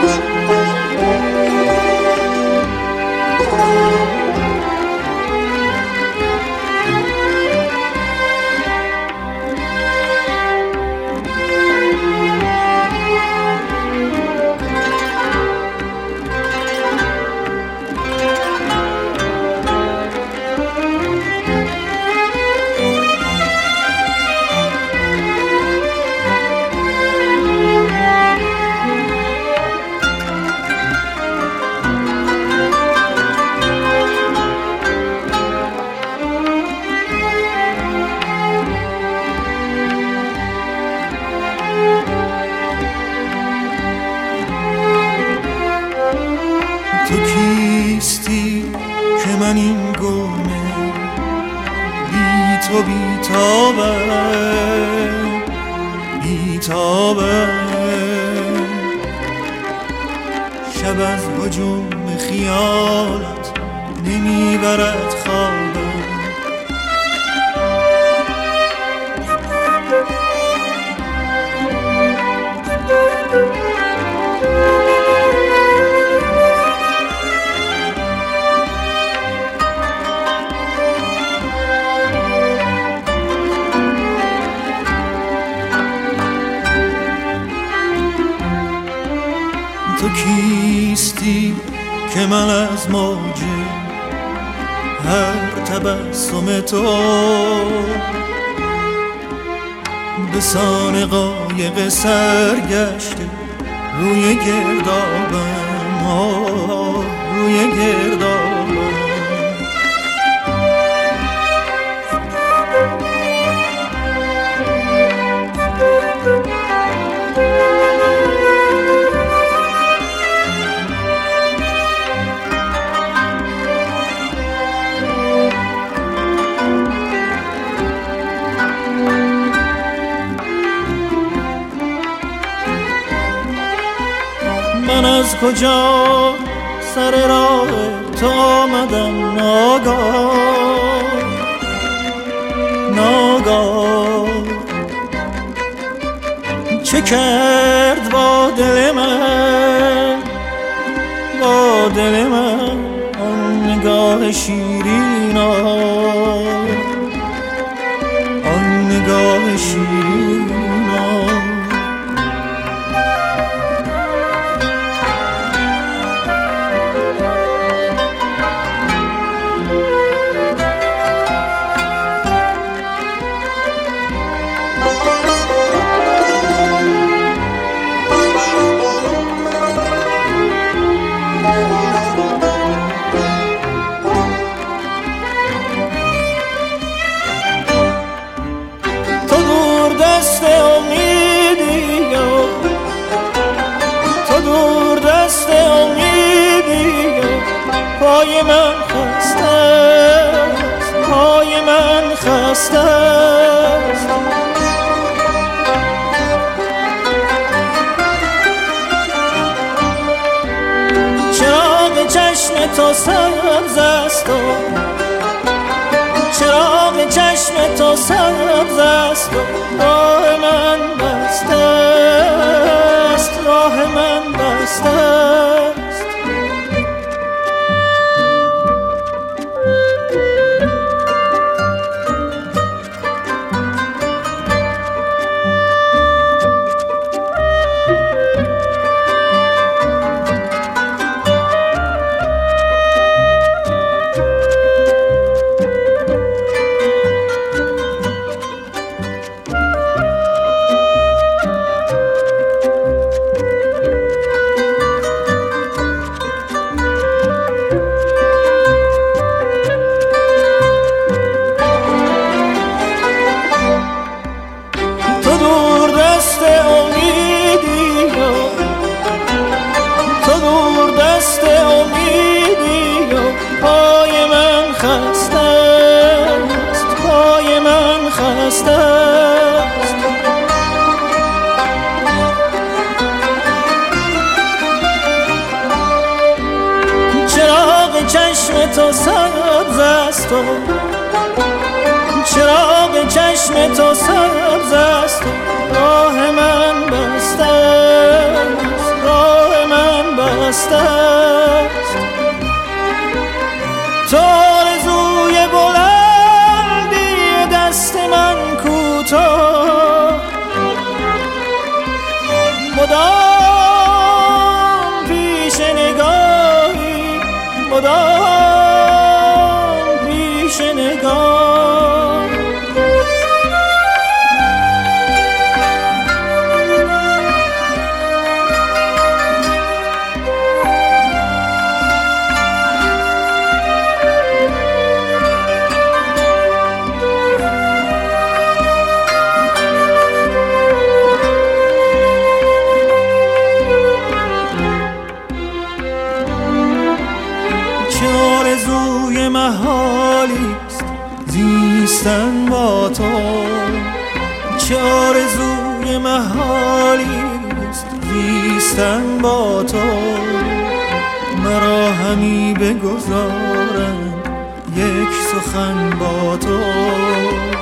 تو کیستی که من این گونه بی تو بیتابم شب از هجوم خیالت نمیبرد خوابم تو کیستی که من از موج هر تبسم تو به سان قایق سرگشته روی گردابم روی گردابم من از کجا سر راه تو آمدم ناگاه چه کرد با دل من آن نگاه شیرین آن نگاه شیرین پای من خسته است پای من خسته است چراغ چشم تو سبز است و چراغ چشم تو سبز است و راه من بسته است راه من بسته است چراغ چشم تو سبز است و چراغ چشم تو سبز است راه من بسته است راه من دست است، تو آرزوی بلندی دست من کوتاه، مدام پیش نگاهی، مدام پیش نگاه. آرزوی محالیست زیستن با تو، چه آرزوی محالیست زیستن با تو، مرا همی بگذارم یک سخن با تو.